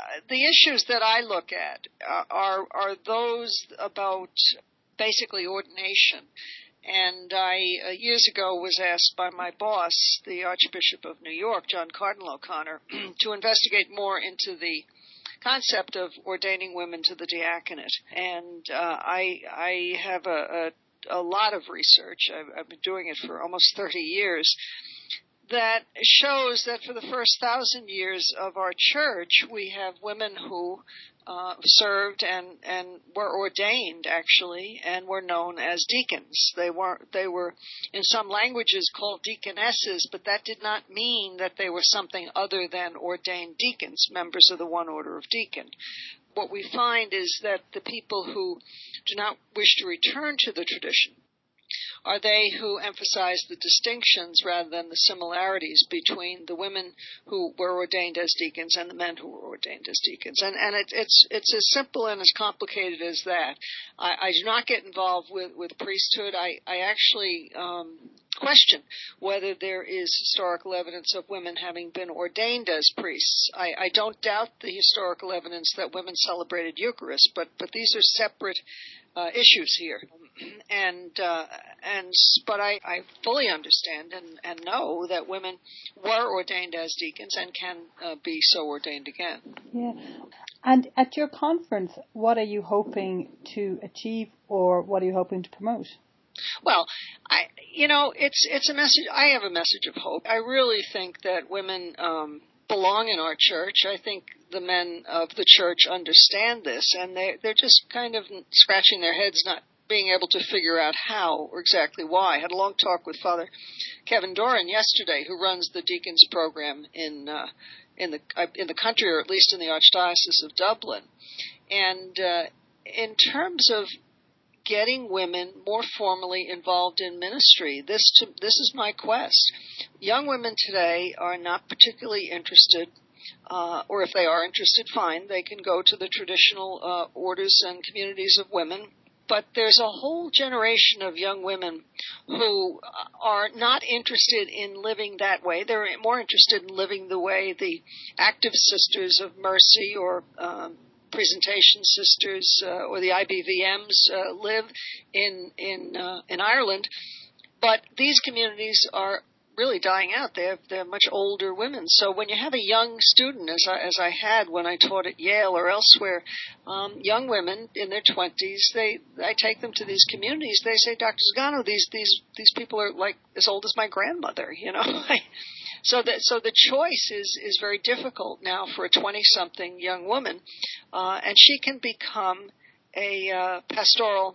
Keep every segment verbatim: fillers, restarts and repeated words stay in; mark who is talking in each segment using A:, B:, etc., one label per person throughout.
A: the issues that I look at uh, are are those about basically ordination. And I, uh, years ago, was asked by my boss, the Archbishop of New York, John Cardinal O'Connor, to investigate more into the concept of ordaining women to the diaconate. And uh, I, I have a, a, a lot of research. I've, I've been doing it for almost thirty years. That shows that for the first thousand years of our church, we have women who uh, served and, and were ordained, actually, and were known as deacons. They were they were in some languages called deaconesses, but that did not mean that they were something other than ordained deacons, members of the one order of deacon. What we find is that the people who do not wish to return to the tradition are they who emphasize the distinctions rather than the similarities between the women who were ordained as deacons and the men who were ordained as deacons. And, and it, it's it's as simple and as complicated as that. I, I do not get involved with, with priesthood. I, I actually um, question whether there is historical evidence of women having been ordained as priests. I, I don't doubt the historical evidence that women celebrated Eucharist, but, but these are separate uh, issues here. And uh, and but I, I fully understand and, and know that women were ordained as deacons and can uh, be so ordained again.
B: Yeah. And at your conference, what are you hoping to achieve, or what are you hoping to promote?
A: Well, I you know it's it's a message. I have a message of hope. I really think that women um, belong in our church. I think the men of the church understand this, and they they're just kind of scratching their heads, not being able to figure out how or exactly why. I had a long talk with Father Kevin Doran yesterday, who runs the deacons program in uh, in the uh, in the country, or at least in the Archdiocese of Dublin. And uh, in terms of getting women more formally involved in ministry, this to, this is my quest. Young women today are not particularly interested. Uh, or if they are interested, fine, they can go to the traditional uh, orders and communities of women. But there's a whole generation of young women who are not interested in living that way. They're more interested in living the way the active Sisters of Mercy or um, Presentation Sisters uh, or the I B V Ms uh, live in in uh, in Ireland. But these communities are really dying out. They're, they're much older women. So when you have a young student, as I, as I had when I taught at Yale or elsewhere, um, young women in their twenties, they I take them to these communities. They say, Doctor Zagano, these these these people are like as old as my grandmother, you know. so that so the choice is is very difficult now for a twenty-something young woman, uh, and she can become a uh, pastoral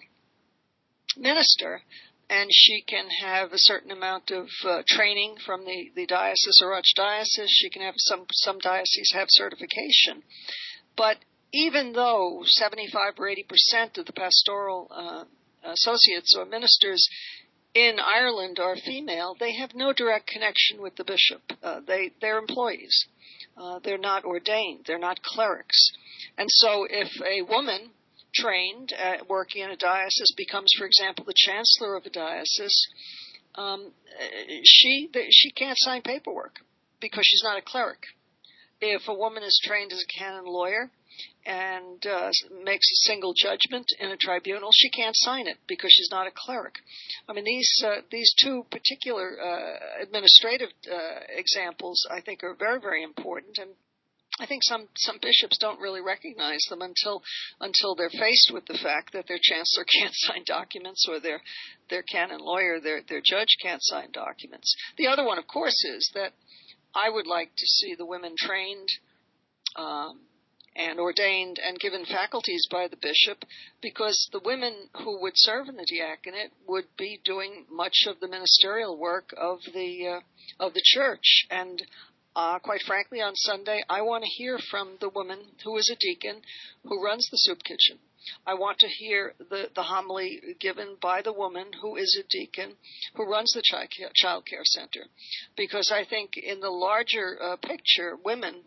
A: minister. And she can have a certain amount of uh, training from the, the diocese or archdiocese. She can have some, some dioceses have certification. But even though seventy-five or eighty percent of the pastoral uh, associates or ministers in Ireland are female, they have no direct connection with the bishop. Uh, they, they're employees. Uh, they're not ordained. They're not clerics. And so if a woman trained at working in a diocese becomes, for example, the chancellor of a diocese, um, she she can't sign paperwork because she's not a cleric. If a woman is trained as a canon lawyer and uh, makes a single judgment in a tribunal, she can't sign it because she's not a cleric. I mean, these uh, these two particular uh, administrative uh, examples, I think, are very, very important. And I think some, some bishops don't really recognize them until until they're faced with the fact that their chancellor can't sign documents or their their canon lawyer, their their judge can't sign documents. The other one, of course, is that I would like to see the women trained um, and ordained and given faculties by the bishop, because the women who would serve in the diaconate would be doing much of the ministerial work of the uh, of the church. And Uh, quite frankly, on Sunday, I want to hear from the woman who is a deacon who runs the soup kitchen. I want to hear the, the homily given by the woman who is a deacon who runs the child, child care center. Because I think in the larger uh, picture, women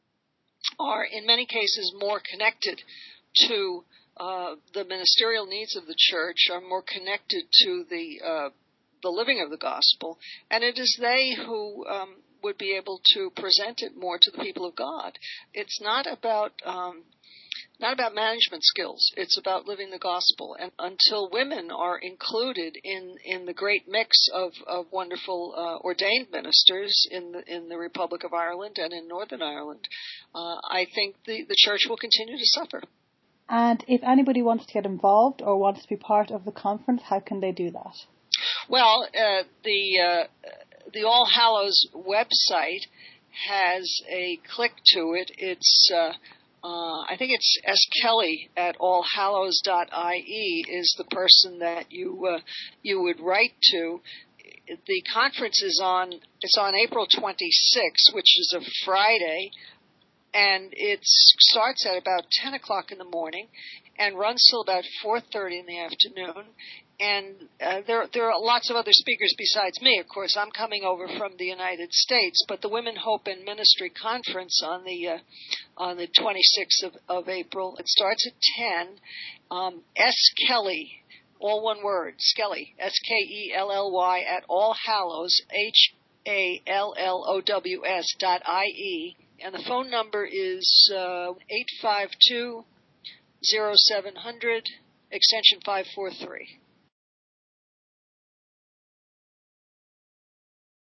A: are in many cases more connected to uh, the ministerial needs of the church, are more connected to the uh, the living of the gospel, and it is they who um, would be able to present it more to the people of God. It's not about um, not about management skills. It's about living the gospel. And until women are included in, in the great mix of, of wonderful uh, ordained ministers in the in the Republic of Ireland and in Northern Ireland, uh, I think the, the church will continue to suffer.
B: And if anybody wants to get involved or wants to be part of the conference, how can they do that?
A: Well, uh, the uh, the All Hallows website has a click to it. It's uh, Uh, I think it's S. Kelly at all hallows dot I E is the person that you uh, you would write to. The conference is on it's on April twenty-sixth, which is a Friday, and it starts at about ten o'clock in the morning and runs till about four thirty in the afternoon. And uh, there, there are lots of other speakers besides me. Of course, I'm coming over from the United States, but the Women Hope and Ministry Conference on the uh, on the twenty-sixth of, of April. It starts at ten. Um, S. Kelly, all one word, Skelly, S K E L L Y at All Hallows, H A L L O W S dot I E, and the phone number is uh, eight five two, zero seven zero zero, extension five four three.